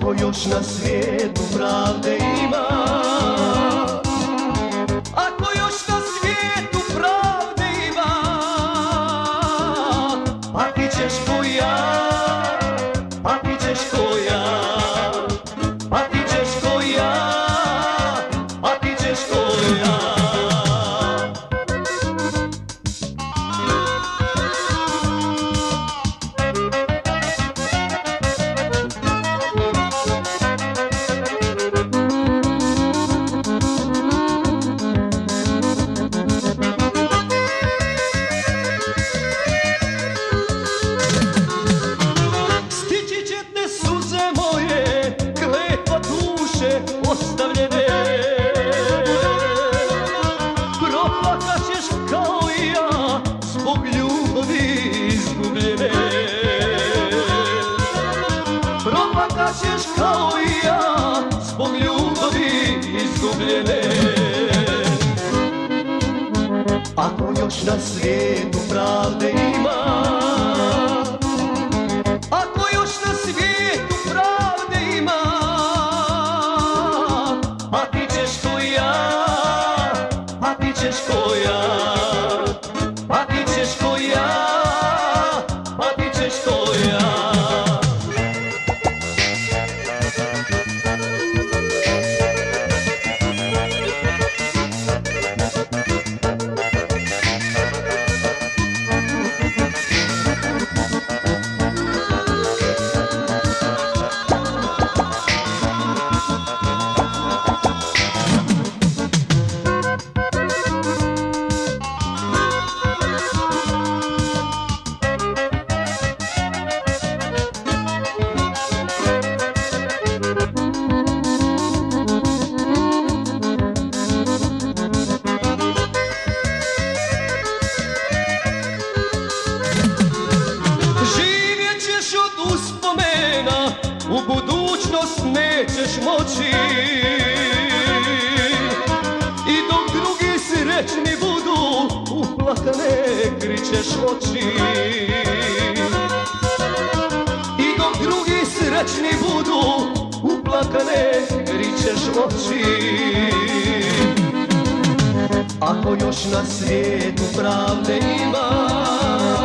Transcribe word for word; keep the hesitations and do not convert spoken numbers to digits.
ako još na svijetu pravde ima, ako još na svijetu pravde ima, patit ćeš ko ja, patit ćeš ko ja, patit ćeš ko ja, patit ćeš ko ja. Ostavljene, proplakat ćeš kao i ja zbog ljubavi izgubljene. Proplakat ćeš kao i ja zbog ljubavi izgubljene. Ako još na svijetu pravde ima, ako još na svijetu pravde ima, patit ćeš ko ja, patit ćeš ko ja, patit ćeš ko ja, patit ćeš ko ja. U budućnost nećeš moći i dok drugi srećni budu uplakane kričeš oči. I dok drugi srećni budu uplakane kričeš oči. Ako još na svijetu pravde ima,